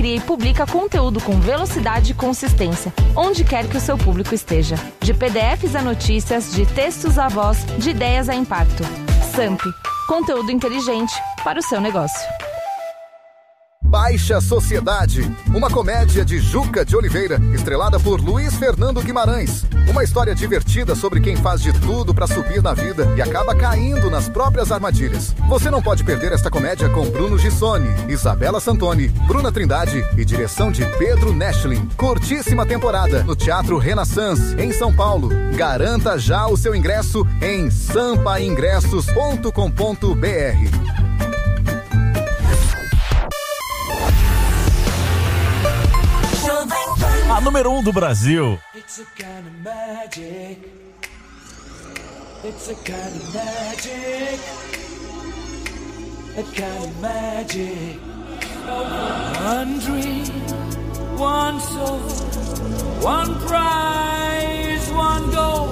cria e publica conteúdo com velocidade e consistência, onde quer que o seu público esteja. De PDFs a notícias, de textos a voz, de ideias a impacto. Samp, conteúdo inteligente para o seu negócio. Baixa Sociedade, uma comédia de Juca de Oliveira, estrelada por Luiz Fernando Guimarães. Uma história divertida sobre quem faz de tudo para subir na vida e acaba caindo nas próprias armadilhas. Você não pode perder esta comédia com Bruno Gissoni, Isabela Santoni, Bruna Trindade e direção de Pedro Neschlin. Curtíssima temporada no Teatro Renaissance, em São Paulo. Garanta já o seu ingresso em sampaingressos.com.br. A número 1 do Brasil. It's a kind of magic. It's a kind of magic. A kind of magic. One dream, one soul, one prize, one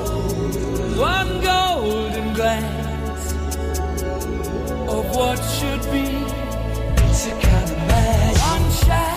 golden glance of what should be. It's a kind of magic. One shine.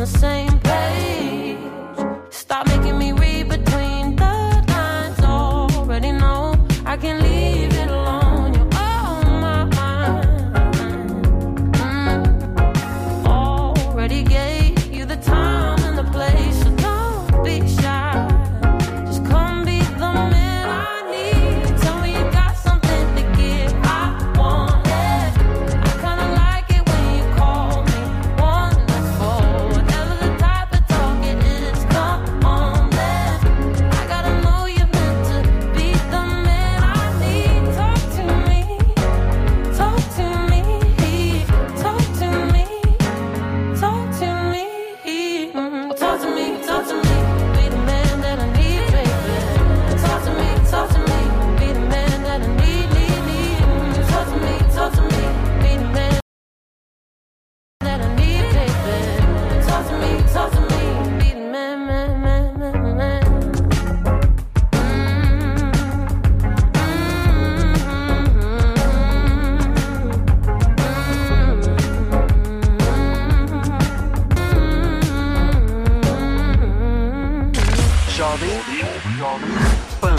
the same page. Stop making me read between the lines. Already know I can leave it alone. You're on my mind. Already gave you the time and the place, so don't be shy. Just come be the man I need. Tell me you got something to give. I want it. I kinda like it when you call me wonderful. Whatever the type of talk it is, come on then. I gotta know you're meant to be the man I need. Talk to me, talk to me, talk to me, talk to me, talk to me, talk to me. Be the man that I need, baby. Talk to me, be the man that I need. Talk to me, be the man that I need, baby. Talk to me, be the man. Jovem Pan.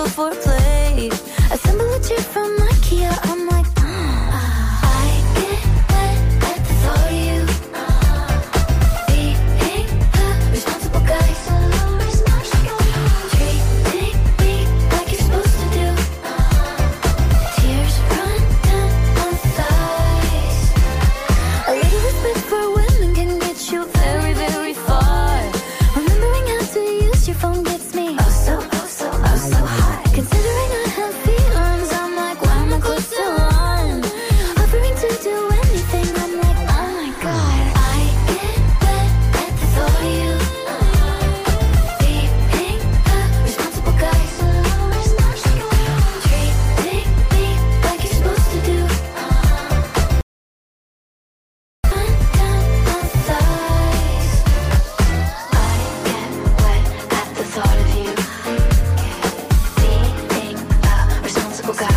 foreplay. Assemble a chair from IKEA. I'm like, I get wet at the thought of you. Being a responsible guy. Treating me like you're supposed to do. Tears run down my thighs. A little respect for women can get you very, very far. Remembering how to use your phone gets me so hot. Considering I have feelings, I'm like, why am I close to one? Offering to do anything, I'm like, oh my god. I get wet at the thought of you. Being a responsible guy. Treating me like you're supposed to do. Run down my thighs. I get wet at the thought of you. Being a responsible guy.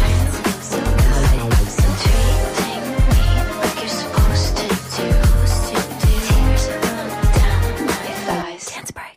Treating me like you're supposed to do. Tears run down my thighs. Dance break.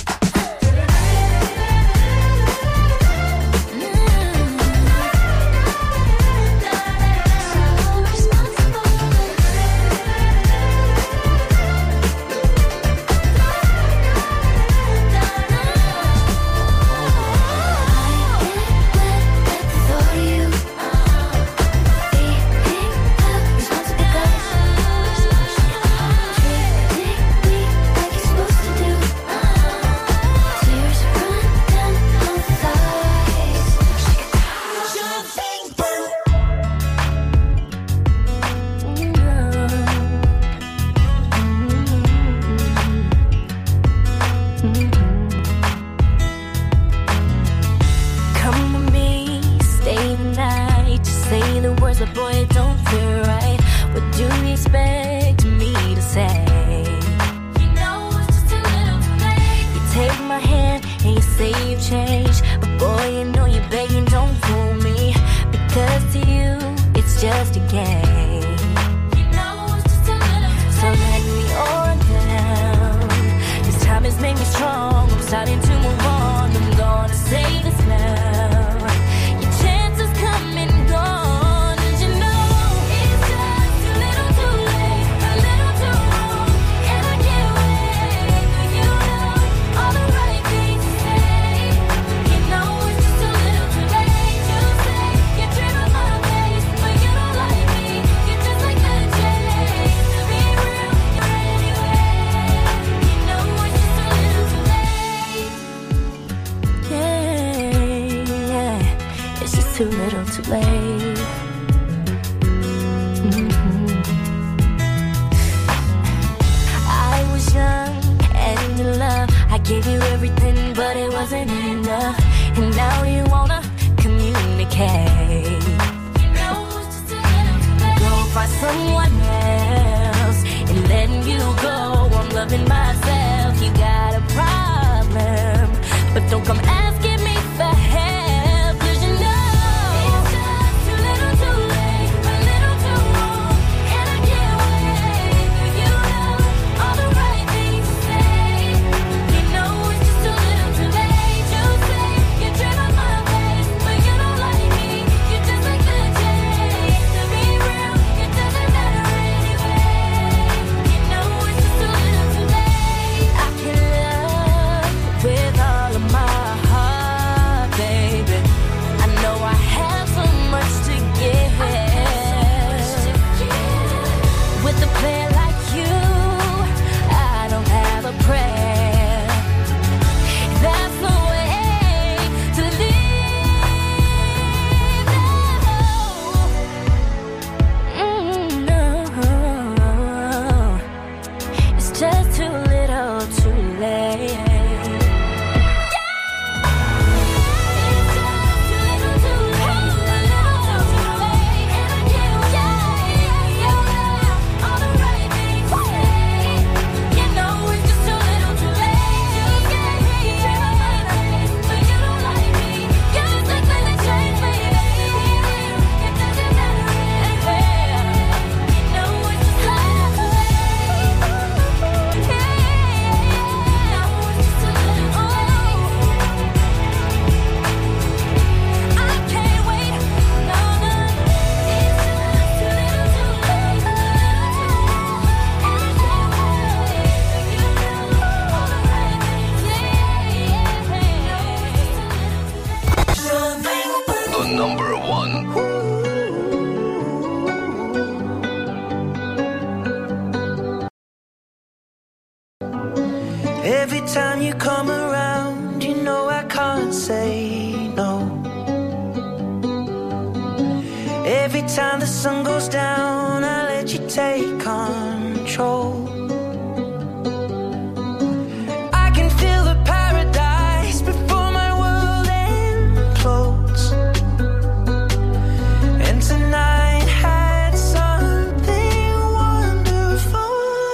Come with me, stay the night. Just say the words, but boy, it don't feel right. What do you expect me to say? You know it's just a little too late. You take my hand and you say you've changed, but boy, you know you're begging, don't fool me. Because to you, it's just a game. You know it's just a little too late. So let me on down. This time has made me strong. I'm starting to move on. I'm gonna say this now. Your chance is coming, gone. And you know it's just a little too late, a little too wrong. And I can't wait for you know all the right things to say. You know it's just a little too late. You say you're dreaming my face, but you don't like me. You're just like the J. To be real, you're anyway. You know it's just a little too late. Yeah, it's just too little too late. I was young and in love. I gave you everything, but it wasn't enough. And now you wanna communicate. You know it's just a little too late. Go find someone else and letting you go. I'm loving myself. You got a problem, but don't come asking me for help. 'Cause you know it's just too little too late, a little too wrong. And I can't wait for you know all the right things to say. You know it's just a little too late. You say you're dreaming my face, but you don't like me. You're just like the J. To be real, it doesn't matter number one. Every time you come around, you know I can't say no. Every time the sun goes down, I let you take control. I can feel the paradise before my world implodes. And tonight had something wonderful.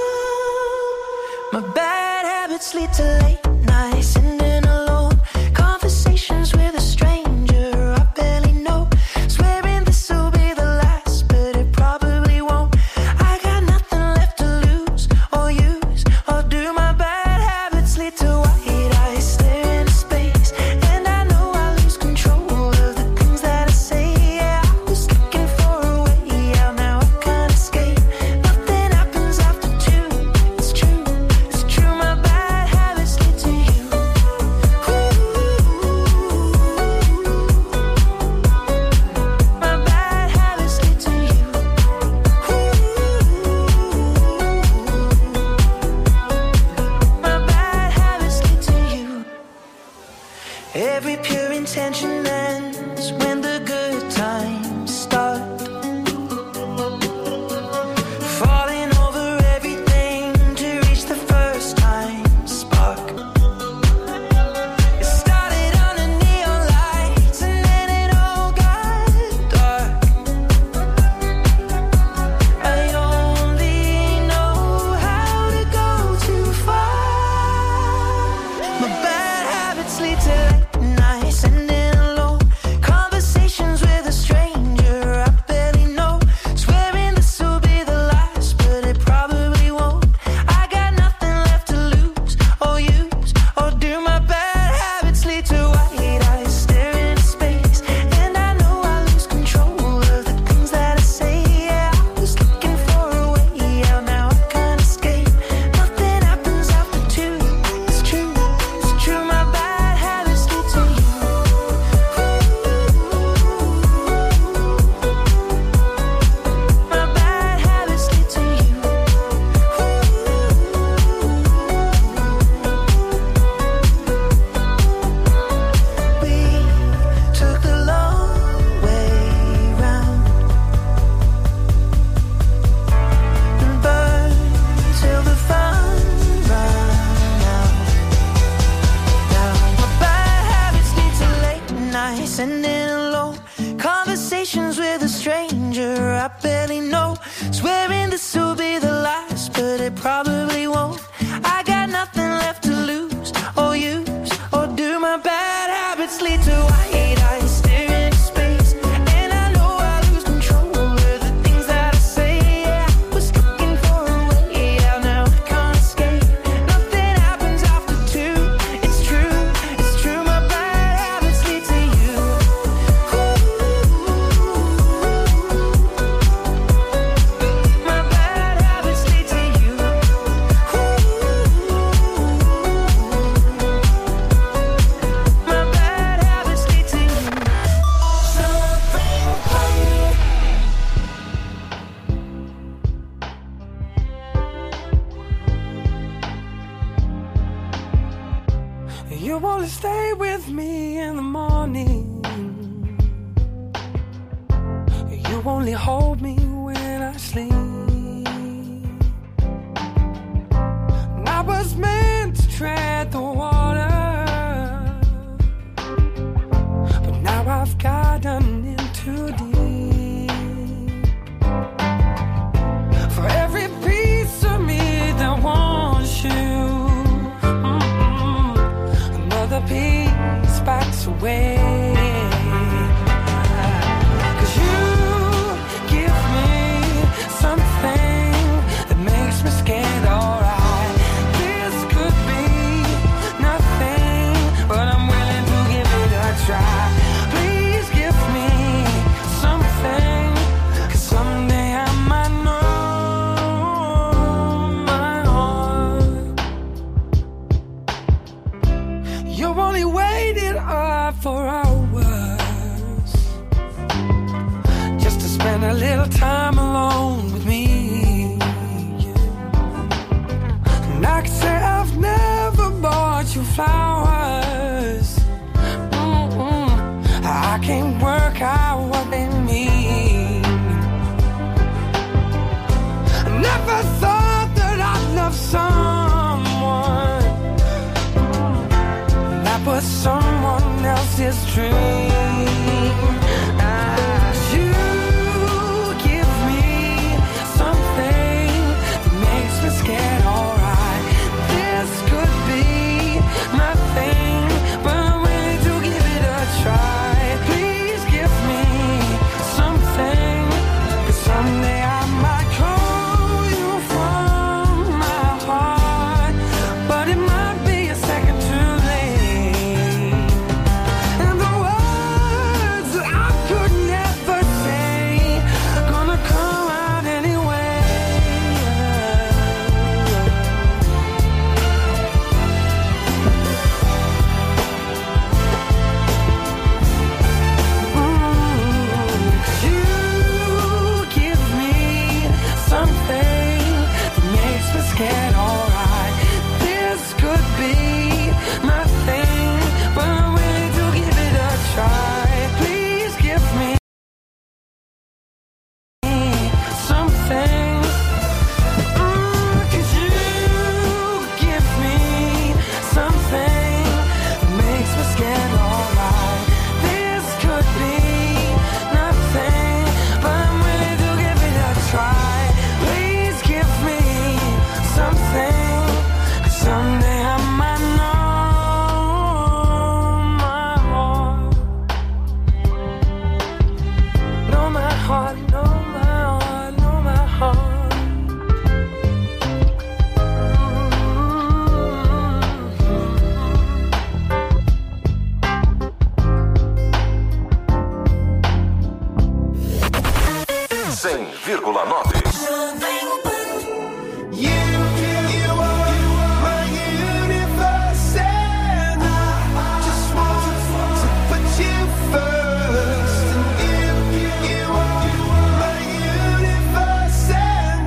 My bad habits lead to late nights and in alone conversations with a stranger I barely know. Swearing this will be the last, but it probably won't. I got nothing left to lose or use or do. My bad habits lead to white eyes stare into space, and I know I lose control of the things that I say. Yeah, I was looking for a way out, now I can't escape. Nothing happens after two. It's true, it's true. My bad habits lead to you. My bad habits lead to you. My bad habits lead to you. Every pure intention ends when the good times start. Falling over everything to reach the first time spark. It started under neon lights and then it all got dark. I only know how to go too far. My bad habits lead to late nights and in alone conversations with a stranger I barely know. Swearing this will be the last, but it probably won't. I got nothing left to lose or use or do. My bad habits lead to white eyes stare into space, and I know I lose control of the things that I say. Yeah, I was looking for a way out, now I can't escape. Nothing happens after two. It's true, it's true. My bad habits lead to you. My bad habits lead to you. We took the long way round and burned till the fun ran out. Now my bad habits lead to late nights and in alone conversations with a stranger I barely know. Swearing this will be the last, but it probably won't. I got nothing left to lose or use or do. My bad habits lead to white eyes stare into space, and I know I lose control of the things that I say. Yeah, I was looking for a way out, now I can't escape. Nothing happens after two. It's true, it's true. My bad habits lead to you. My bad habits lead to you. My bad habits lead to you. You only stay with me in the morning. You only hold me when I sleep. And I was meant to tread the water, but now I've gotten in too deep. For every piece of me that wants you, another piece backs away. 'Cause you give me this dream. You give me something that makes me scared, alright. This could be my thing, but I'm willing to give it a try. Please give me something, 'cause someday I might call you from my heart, but it might be a second too late. And the words that I could never say gonna come out anyway. You give me something that makes me scared, alright. This could be my thing, but I'm willing to give it a try. Please give me something. 'Cause you give me something that makes me scared, alright. This could be nothing, but I'm willing to give it a try. Please give me something, 'cause someday I might know my heart, know my heart, know my heart. You are my universe, and I just want to put you first. And you are my universe, and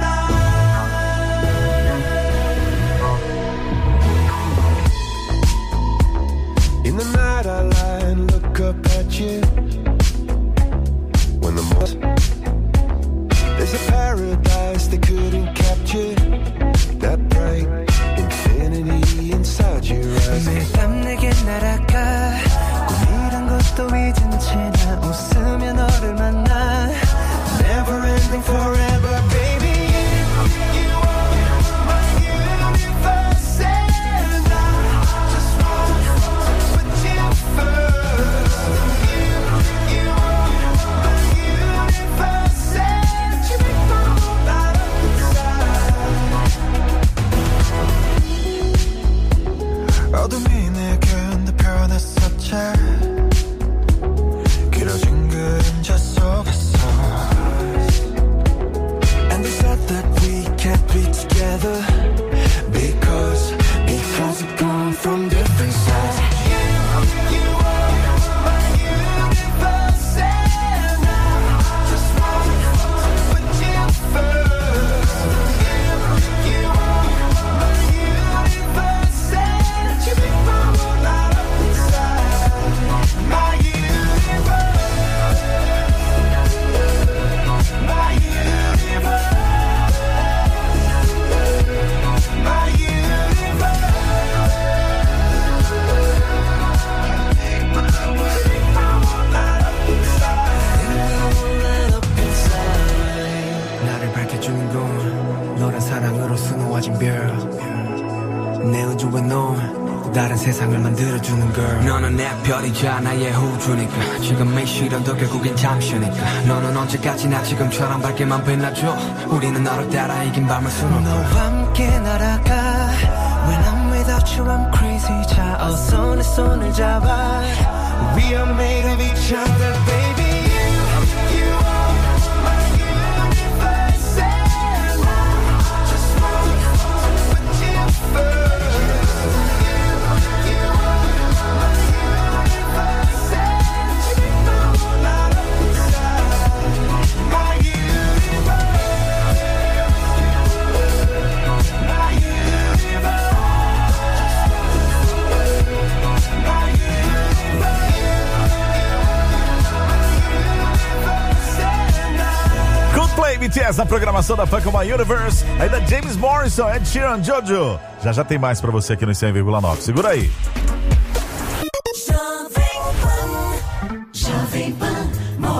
in the night I lie and look up at you. When the there's a paradise they couldn't capture, that bright infinity inside your eyes. 매일 밤 내게 날아가 꿈이란 것도 잊은 채 나 웃으며 너를 만나. Never ending forever, baby. You are my universe, and I just want to put you first. You are my universe, and you make my whole light up inside. 어둠이 내겐 더 변했었지. 길어진 그림자 속에서. And they said that we can't be together because we've gone from different sides. You are my universe, and I just want to put you first. You are my universe, and you make my whole light up inside. My universe, my universe, my universe. 나를 밝혀주는 건 너란 사랑으로 수놓아진 별. 내 우주에 넌 다른 세상을 만들어주는 걸. 너는 내 별이자 나의 우주니까. 지금의 시련도 결국엔 잠시니까. 너는 언제까지나 지금처럼 밝게만 빛나줘. 우리는 너를 따라 이긴 밤을 수놓고 너와 함께 날아가. When I'm without you I'm crazy. 자 어서 내 손을 잡아. We are made of each other, baby. You are my universe, and I just want to put you first. You are my universe, and you make my whole light up inside. My universe, my universe, my Coldplay, BTS na programação da Funk My Universe. Ainda James Morrison, Ed Sheeran, Jojo. Já tem mais pra você aqui no 100,9. Segura aí. Jovem Pan.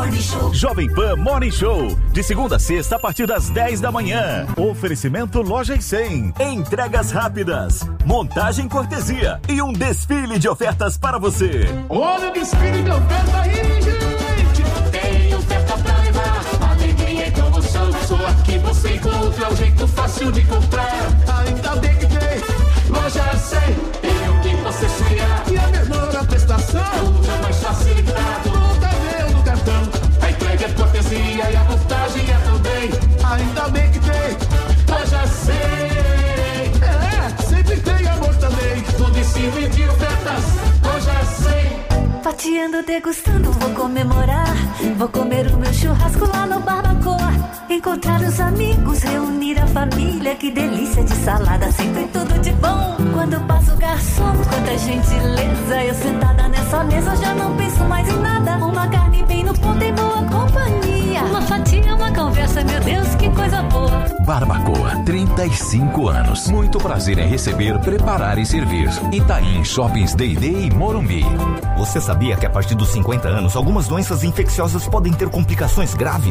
Morning Show. Jovem Pan Morning Show, de segunda a sexta a partir das 10 da manhã. Oferecimento Loja e 100. Entregas rápidas, montagem cortesia e um desfile de ofertas para você. Olha o desfile de oferta aí, gente! Tem oferta pra levar, alegria e promoção. Só aqui você encontra um jeito fácil de comprar. Ainda bem que tem Loja 100. Tem o que você sonhar. E a menor prestação. Tudo é mais facilitado. Nunca veio no cartão. A entrega é cortesia e a montagem é também. Ainda bem que tem Loja 100. É, sempre tem amor também. No desfile de ofertas, Loja 100. Fatiando, degustando, vou comemorar. Vou comer o meu churrasco lá no Barbacoa. Encontrar os amigos, reunir a família. Que delícia de salada, sempre tudo de bom. Quando passa o garçom, quanta gentileza. Eu sentada nessa mesa já não penso mais em nada. Uma carne bem no ponto em boa companhia. Uma fatia, uma conversa, meu Deus, que coisa boa. Barbacoa, 35 anos. Muito prazer em receber, preparar e servir. Itaim Shoppings D&D e Morumbi. Você sabia que a partir dos 50 anos, algumas doenças infecciosas podem ter complicações graves?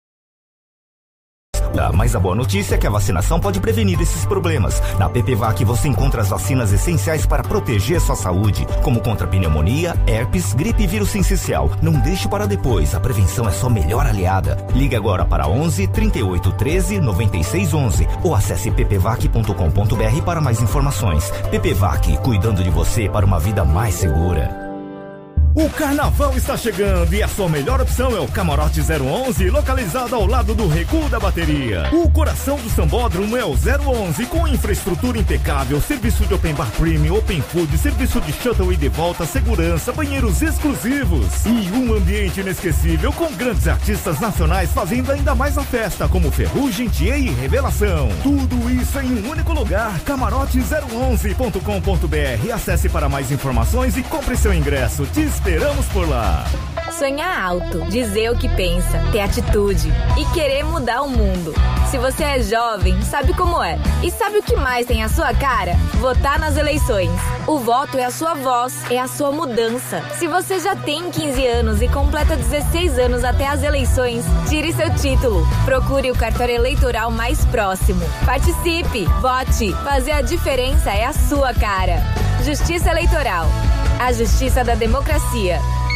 Mas a boa notícia é que a vacinação pode prevenir esses problemas. Na PPVAC você encontra as vacinas essenciais para proteger sua saúde, como contra pneumonia, herpes, gripe e vírus sincicial. Não deixe para depois, a prevenção é sua melhor aliada. Ligue agora para 11 38 13 96 11 ou acesse ppvac.com.br para mais informações. PPVAC, cuidando de você para uma vida mais segura. O carnaval está chegando e a sua melhor opção é o Camarote 011, localizado ao lado do Recuo da Bateria. O coração do sambódromo é o 011, com infraestrutura impecável, serviço de open bar premium, open food, serviço de shuttle e de volta, segurança, banheiros exclusivos e um ambiente inesquecível com grandes artistas nacionais fazendo ainda mais a festa, como Ferrugem, Thier e Revelação. Tudo isso em um único lugar, camarote011.com.br. Acesse para mais informações e compre seu ingresso. Te esperamos por lá. Sonhar alto, dizer o que pensa, ter atitude e querer mudar o mundo. Se você é jovem, sabe como é. E sabe o que mais tem a sua cara? Votar nas eleições. O voto é a sua voz, é a sua mudança. Se você já tem 15 anos e completa 16 anos até as eleições, tire seu título. Procure o cartório eleitoral mais próximo. Participe, vote. Fazer a diferença é a sua cara. Justiça Eleitoral. A justiça da democracia.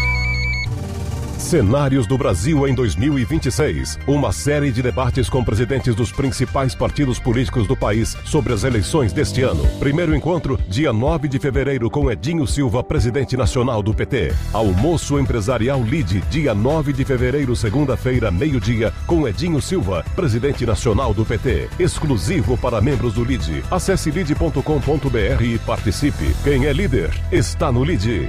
Cenários do Brasil em 2026. Uma série de debates com presidentes dos principais partidos políticos do país sobre as eleições deste ano. Primeiro encontro, dia 9 de fevereiro, com Edinho Silva, presidente nacional do PT. Almoço empresarial LIDE, dia 9 de fevereiro, segunda-feira, meio-dia, com Edinho Silva, presidente nacional do PT. Exclusivo para membros do LIDE. Acesse lide.com.br e participe. Quem é líder, está no LIDE.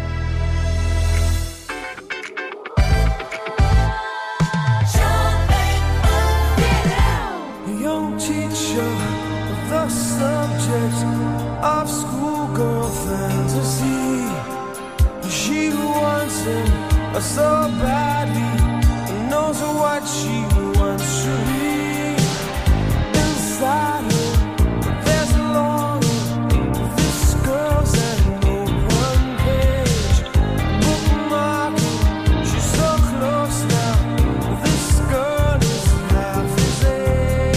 The subject of schoolgirl fantasy. She wants him so badly, knows what she wants to read. Inside her, there's a longing. This girl's an open page, bookmarking. She's so close now. This girl is half his age.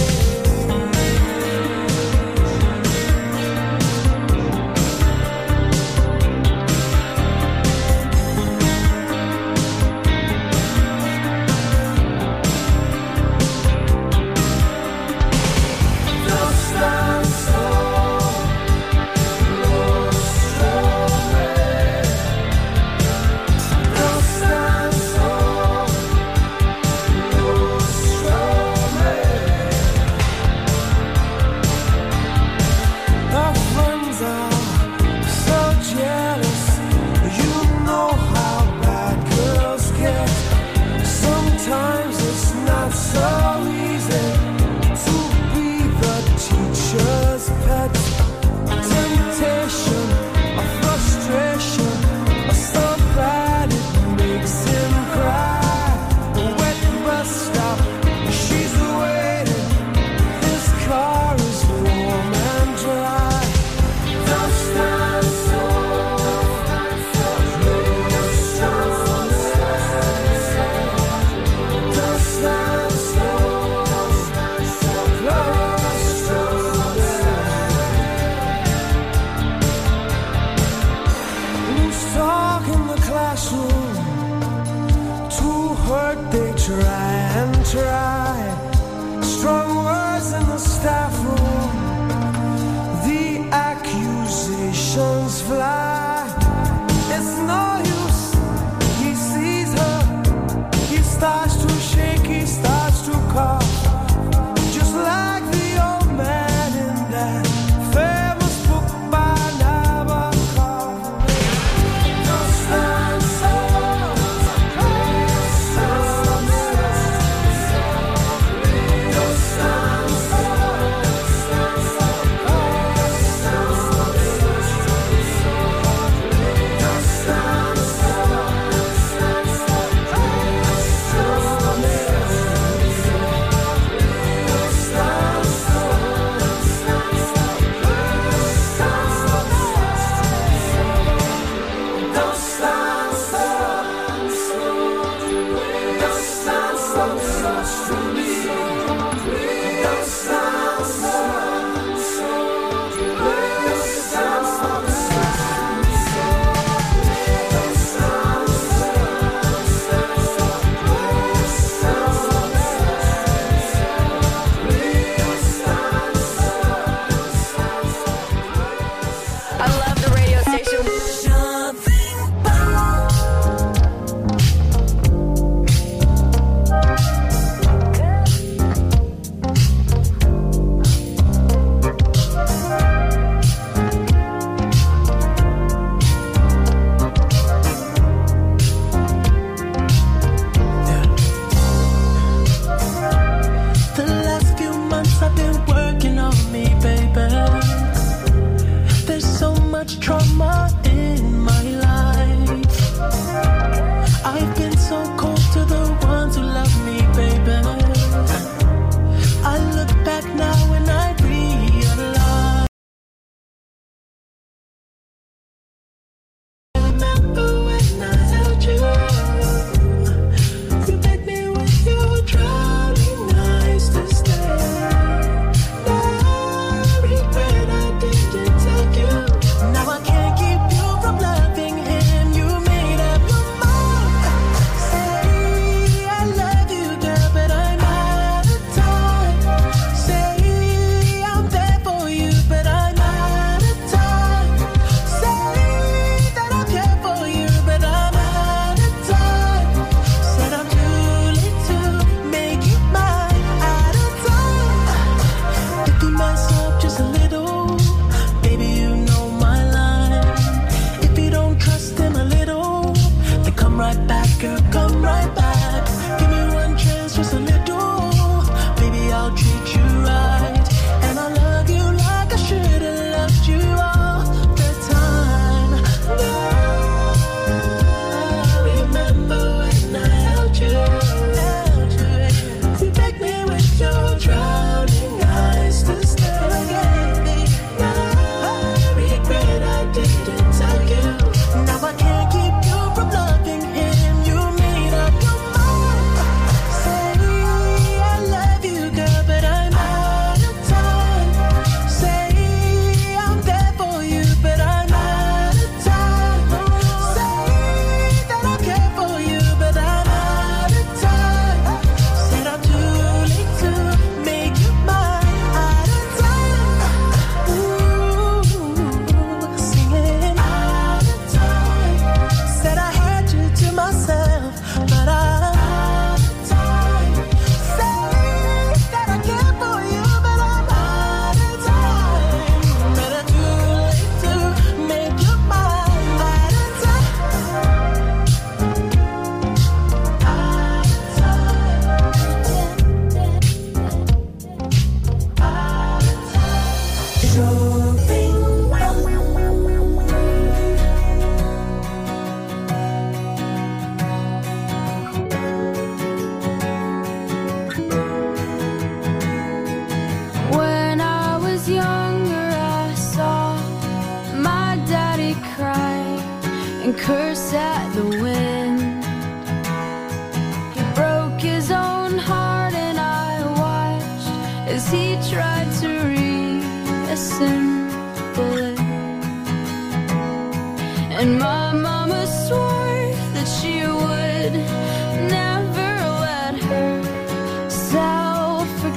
try. Strong words in the staff room. The accusations fly. It's no use. He sees her. He starts to shake. He starts to cough. Just like the old man in that famous book by Nabokov. Don't stand so.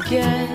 forget.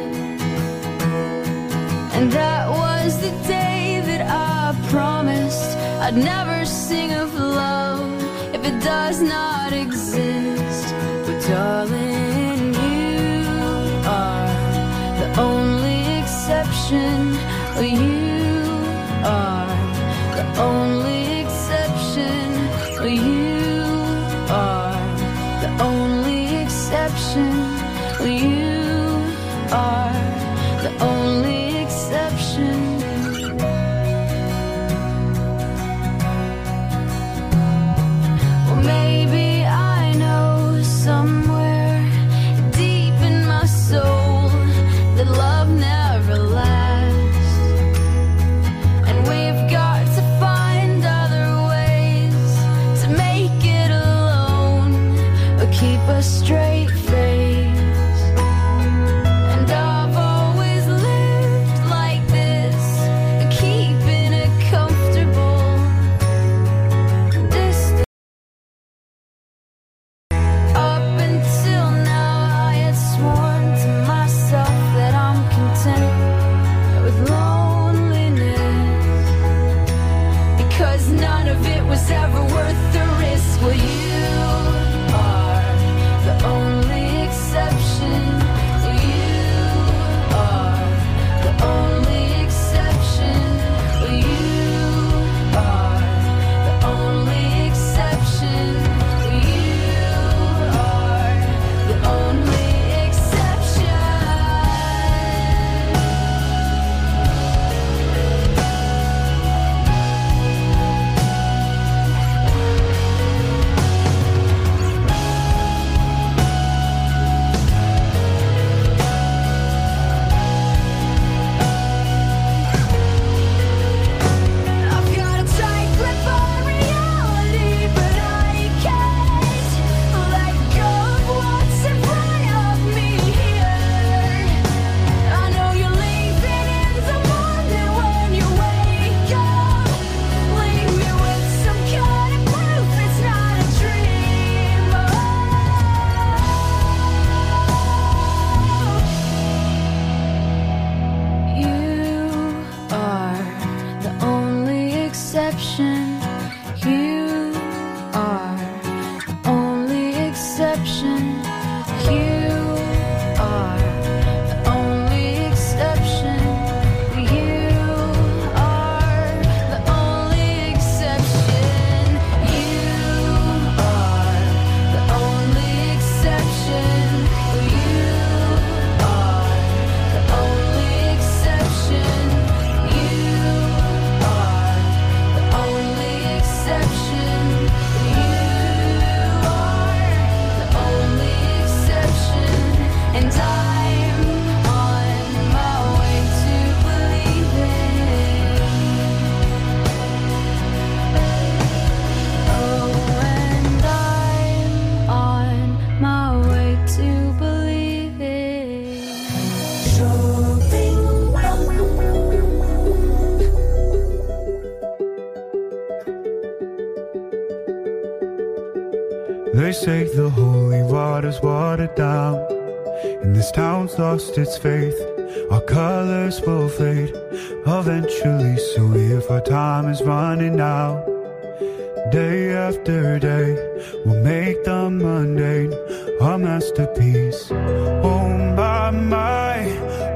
And that was the day that I promised I'd never sing of love if it does not exist. But darling, you are the only exception. You are the only exception. You are the only exception. You are the only exception. Well, maybe I know somewhere deep in my soul that love never lasts, and we've got to find other ways to make it alone or keep a straight face. And I've always lived like this, keeping it comfortable distance. Up until now I had sworn to myself that I'm content with loneliness, because none of it was ever worth the risk. Well, you are the only exception. You are the only exception. You are the only exception. You are the only exception. I've got a tight grip on reality, but I can't let go of what's in front of me here. I know you're leaving in the morning when you wake up. Leave me with some kind of proof it's not a dream. You are the only exception. You are the only exception. You are the only exception. You are the only exception. You are the only exception. You are the only exception. You are the only exception. You are the only exception. And I'm on my way to believing. Oh, and I'm on my way to believing. They say the holy water's watered down, and this town's lost its faith. Our colors will fade eventually, so if our time is running out, day after day, we'll make the mundane a masterpiece. Oh my,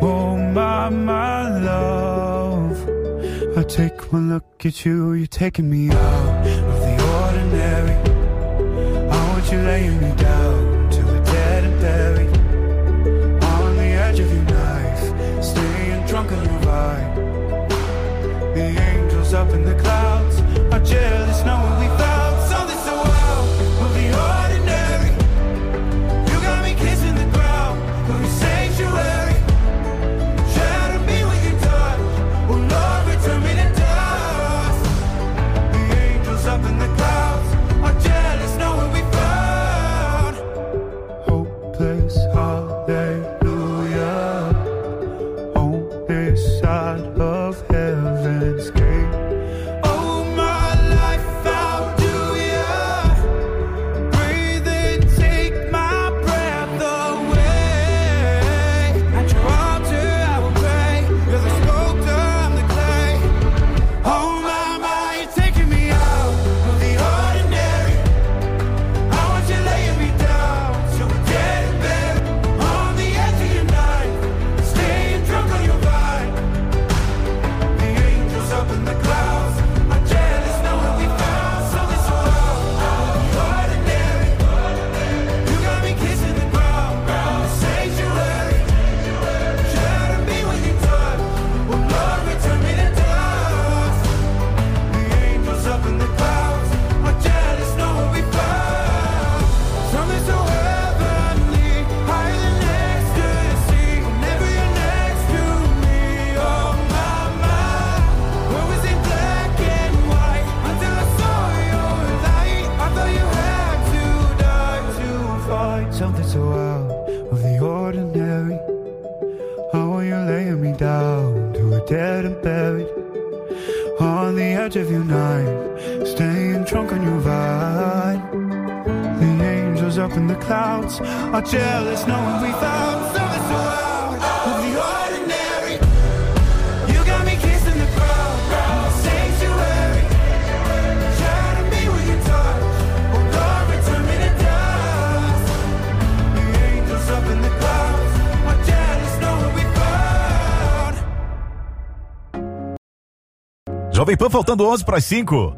love. I take one look at you, you're taking me out of the ordinary. I want you laying me down till we're dead and buried, on the edge of your knife, staying drunk on your ride. The angels up in the clouds are jealous knowing we found something so wild of the ordinary. You got me kissing the ground of your sanctuary. Shatter me with your touch, oh Lord, return me to dust. The angels up in the clouds are jealous knowing we found something so out of the ordinary. How are you laying me down to a dead and buried on the edge of your knife, staying drunk on your vine. The angels up in the clouds are jealous knowing we found something so out of the ordinary. You got me kissing the ground, sanctuary. Shadow me with your touch, oh Lord, return me to dust. The angels up in the clouds are jealous knowing we found. Jovem Pan faltando 11 para as 5.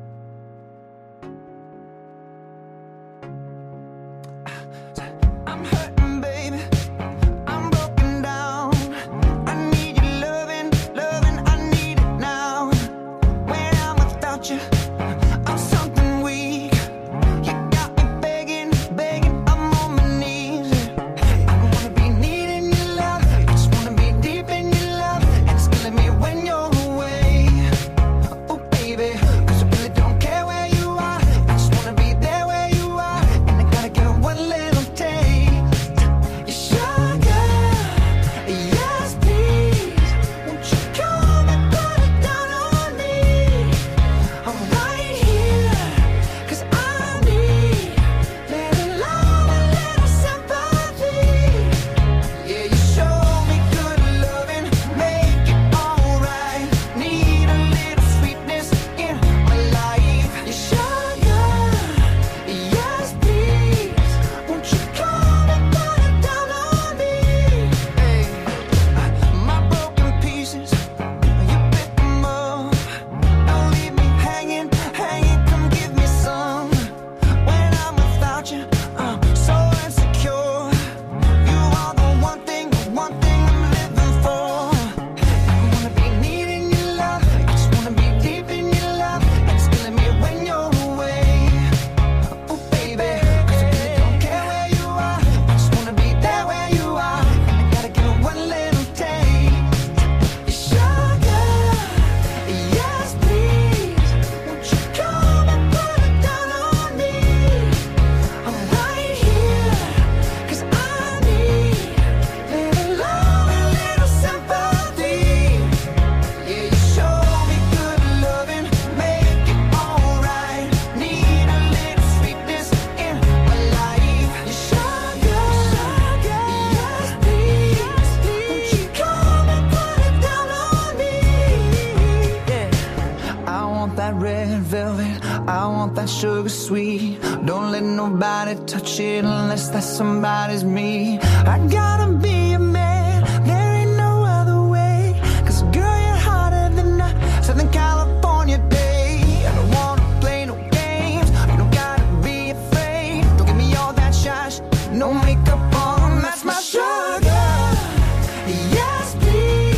Sugar sweet, don't let nobody touch it unless that somebody's me. I gotta be a man, there ain't no other way. 'Cause girl, you're hotter than a Southern California day. I don't wanna play no games, you don't gotta be afraid. Don't give me all that shush, no makeup on, that's my sugar. Yes, please.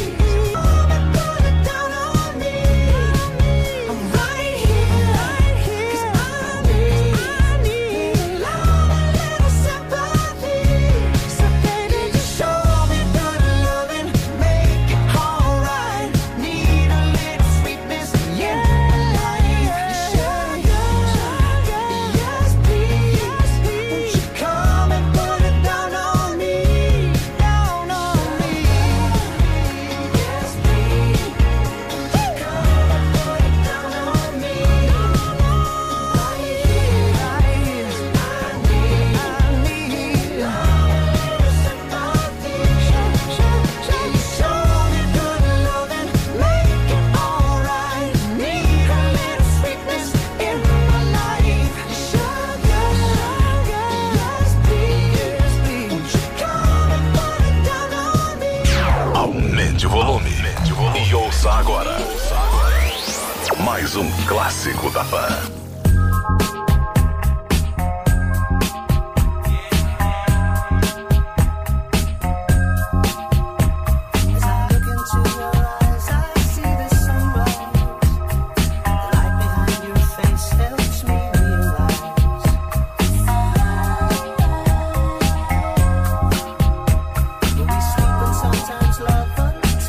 E ouça agora mais um clássico da Pan.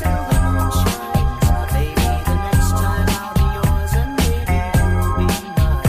Sometimes love until the moon shines. Baby, the next time I'll be yours and maybe you'll be mine.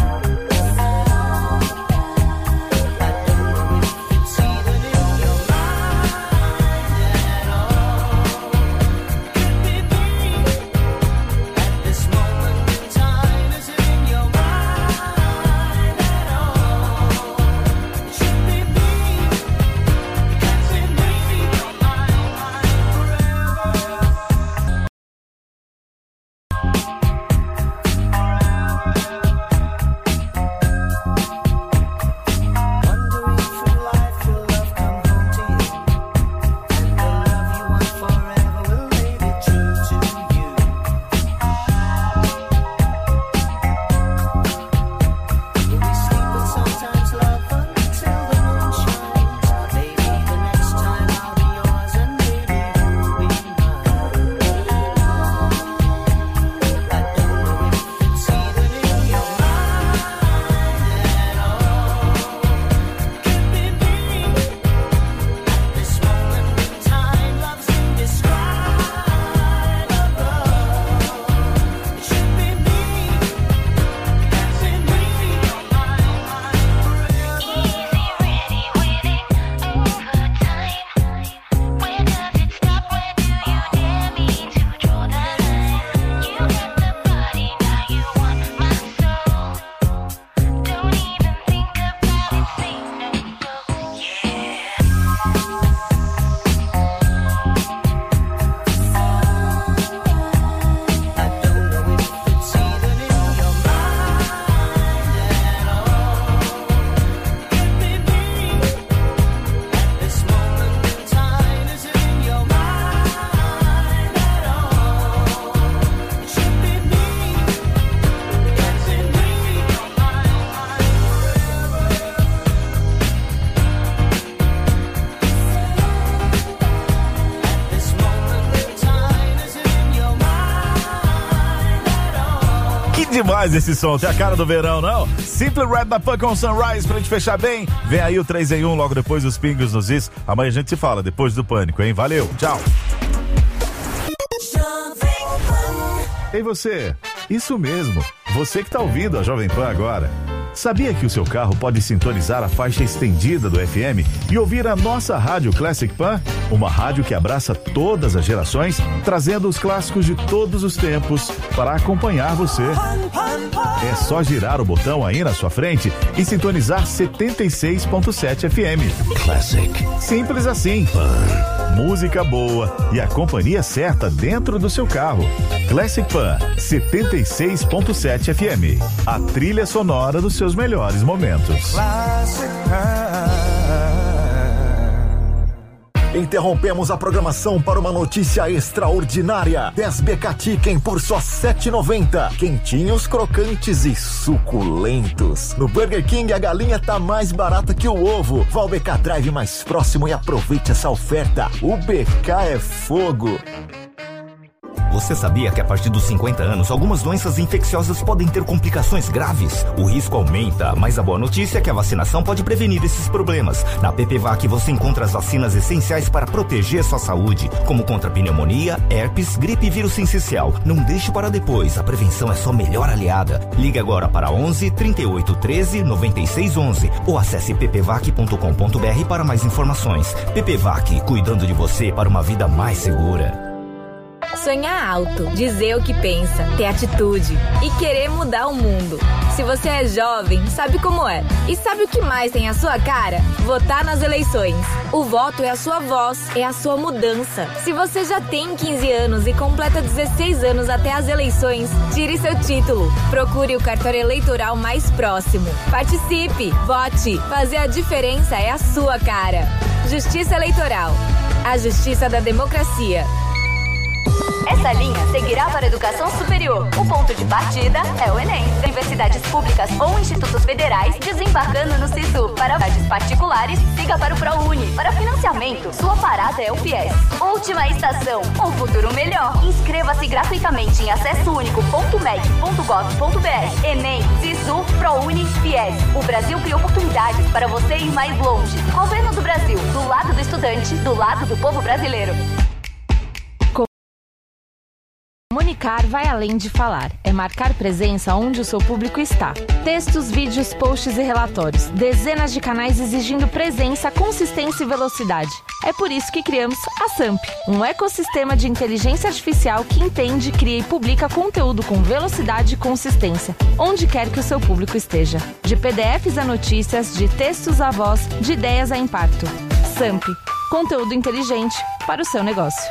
demais esse som, tem a cara do verão, não? Simple Red da Funk on Sunrise pra gente fechar bem. Vem aí o 3 em 1, logo depois os pingos nos is. Amanhã a gente se fala, depois do Pânico, hein? Valeu, tchau. Ei você, isso mesmo, você que tá ouvindo a Jovem Pan agora. Sabia que o seu carro pode sintonizar a faixa estendida do FM e ouvir a nossa rádio Classic Pan? Uma rádio que abraça todas as gerações, trazendo os clássicos de todos os tempos para acompanhar você. É só girar o botão aí na sua frente e sintonizar 76.7 FM. Classic. Simples assim. Pan. Música boa e a companhia certa dentro do seu carro. Classic Pan 76.7 FM. A trilha sonora dos seus melhores momentos. Interrompemos a programação para uma notícia extraordinária. 10 BK Chicken por só R$ 7,90. Quentinhos, crocantes e suculentos. No Burger King a galinha tá mais barata que o ovo. Vá ao BK Drive mais próximo e aproveite essa oferta. O BK é fogo. Você sabia que a partir dos 50 anos, algumas doenças infecciosas podem ter complicações graves? O risco aumenta, mas a boa notícia é que a vacinação pode prevenir esses problemas. Na PPVAC você encontra as vacinas essenciais para proteger sua saúde, como contra pneumonia, herpes, gripe e vírus sincicial. Não deixe para depois, a prevenção é sua melhor aliada. Ligue agora para 11 38 13 96 11 ou acesse ppvac.com.br para mais informações. PPVAC, cuidando de você para uma vida mais segura. Sonhar alto, dizer o que pensa, ter atitude e querer mudar o mundo. Se você é jovem, sabe como é. E sabe o que mais tem a sua cara? Votar nas eleições. O voto é a sua voz, é a sua mudança. Se você já tem 15 anos e completa 16 anos até as eleições, tire seu título. Procure o cartório eleitoral mais próximo. Participe, vote. Fazer a diferença é a sua cara. Justiça Eleitoral. A justiça da democracia. Essa linha seguirá para a educação superior. O ponto de partida é o Enem. Universidades públicas ou institutos federais desembarcando no SISU. Para universidades particulares, siga para o ProUni. Para financiamento, sua parada é o FIES. Última estação, um futuro melhor. Inscreva-se gratuitamente em acessounico.mec.gov.br. Enem, SISU, ProUni, FIES. O Brasil cria oportunidades para você ir mais longe. Governo do Brasil, do lado do estudante, do lado do povo brasileiro. Comunicar vai além de falar. É marcar presença onde o seu público está. Textos, vídeos, posts e relatórios. Dezenas de canais exigindo presença, consistência e velocidade. É por isso que criamos a SAMP, um ecossistema de inteligência artificial que entende, cria e publica conteúdo com velocidade e consistência, onde quer que o seu público esteja. De PDFs a notícias, de textos a voz, de ideias a impacto. SAMP, conteúdo inteligente para o seu negócio.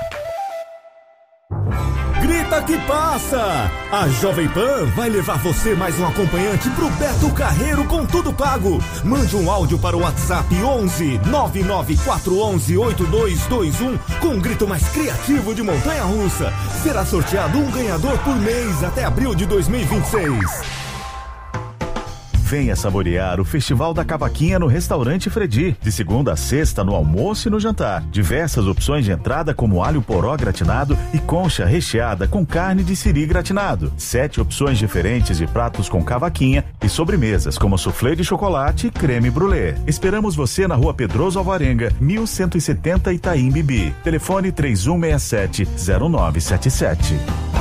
Grita que passa! A Jovem Pan vai levar você mais um acompanhante pro Beto Carreiro com tudo pago. Mande um áudio para o WhatsApp 11 99411 8221 com um grito mais criativo de montanha-russa. Será sorteado um ganhador por mês até abril de 2026. Venha saborear o Festival da Cavaquinha no Restaurante Fredi, de segunda a sexta no almoço e no jantar. Diversas opções de entrada como alho poró gratinado e concha recheada com carne de siri gratinado. 7 opções diferentes de pratos com cavaquinha e sobremesas como soufflé de chocolate e creme brulee. Esperamos você na Rua Pedroso Alvarenga, 1170 Itaim Bibi. Telefone 3167-0977.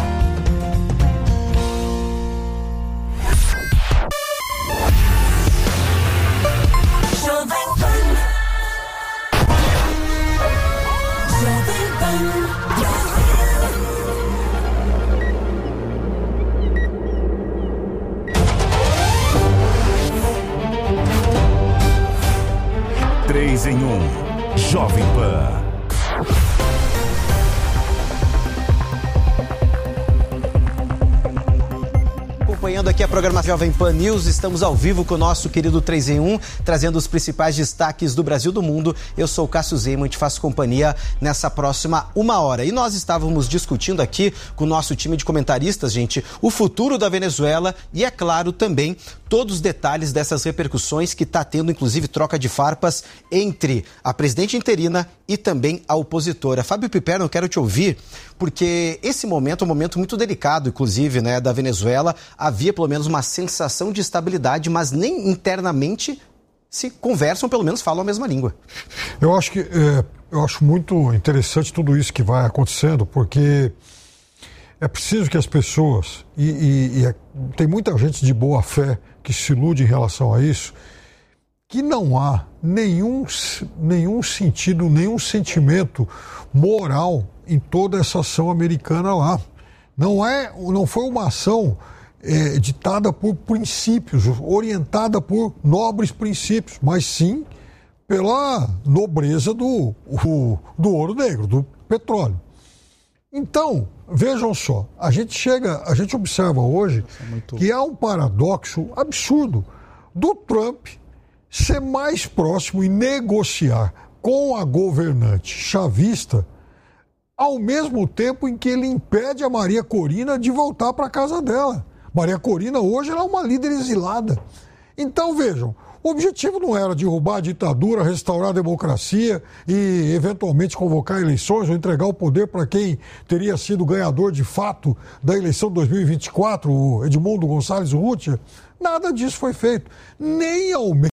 Em um Jovem Pan. Acompanhando aqui a programação Jovem Pan News, estamos ao vivo com o nosso querido 3 em 1, trazendo os principais destaques do Brasil e do mundo. Eu sou o Cássio Zemo e te faço companhia nessa próxima 1 hora. E nós estávamos discutindo aqui com o nosso time de comentaristas, gente, o futuro da Venezuela e, é claro, também todos os detalhes dessas repercussões que está tendo, inclusive, troca de farpas entre a presidente interina e também a opositora. Fábio Piperno, eu quero te ouvir, porque esse momento é um momento muito delicado, inclusive, né, da Venezuela. A havia pelo menos uma sensação de estabilidade, mas nem internamente se conversam, pelo menos falam a mesma língua. Eu acho muito interessante tudo isso que vai acontecendo, porque é preciso que as pessoas, tem muita gente de boa fé que se ilude em relação a isso, que não há nenhum sentido, nenhum sentimento moral em toda essa ação americana lá. Não foi uma ação ditada por princípios, orientada por nobres princípios, mas sim pela nobreza do ouro negro, do petróleo. Então, vejam só, a gente observa hoje que há um paradoxo absurdo do Trump ser mais próximo e negociar com a governante chavista ao mesmo tempo em que ele impede a Maria Corina de voltar para a casa dela. Maria Corina hoje ela é uma líder exilada. Então vejam, o objetivo não era derrubar a ditadura, restaurar a democracia e eventualmente convocar eleições ou entregar o poder para quem teria sido ganhador de fato da eleição de 2024, o Edmundo Gonçalves Urrutia. Nada disso foi feito. Nem ao menos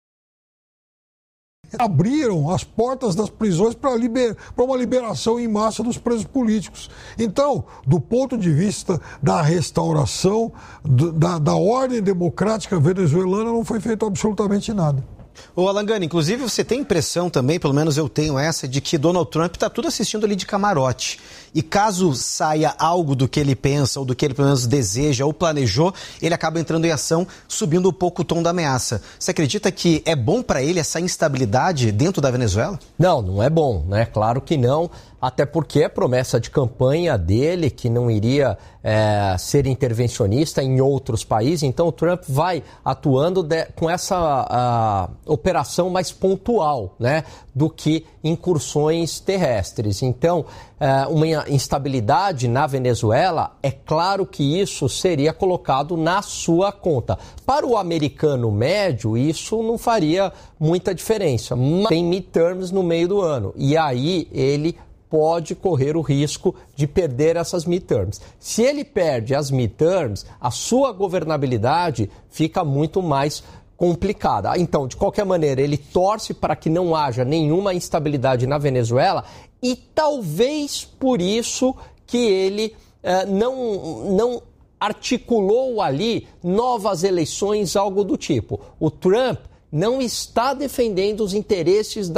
abriram as portas das prisões para uma liberação em massa dos presos políticos. Então, do ponto de vista da restauração da ordem democrática venezuelana, não foi feito absolutamente nada. Ô Alangani, inclusive você tem impressão também, pelo menos eu tenho essa, de que Donald Trump está tudo assistindo ali de camarote. E caso saia algo do que ele pensa, ou do que ele pelo menos deseja ou planejou, ele acaba entrando em ação, subindo um pouco o tom da ameaça. Você acredita que é bom para ele essa instabilidade dentro da Venezuela? Não é bom, né? Claro que não. Até porque a promessa de campanha dele, que não iria ser intervencionista em outros países, então o Trump vai atuando com essa operação mais pontual, né, do que incursões terrestres. Então, uma instabilidade na Venezuela, é claro que isso seria colocado na sua conta. Para o americano médio, isso não faria muita diferença. Mas tem midterms no meio do ano, e aí ele pode correr o risco de perder essas midterms. Se ele perde as midterms, a sua governabilidade fica muito mais complicada. Então, de qualquer maneira, ele torce para que não haja nenhuma instabilidade na Venezuela e talvez por isso que ele não articulou ali novas eleições, algo do tipo. O Trump não está defendendo os interesses